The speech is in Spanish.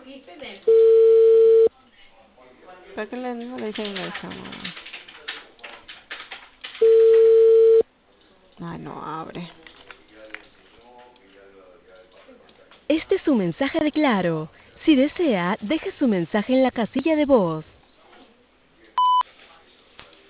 ¿Para qué no le dicen eso? Ay, no abre. Este es su mensaje de Claro. Si desea, deje su mensaje en la casilla de voz.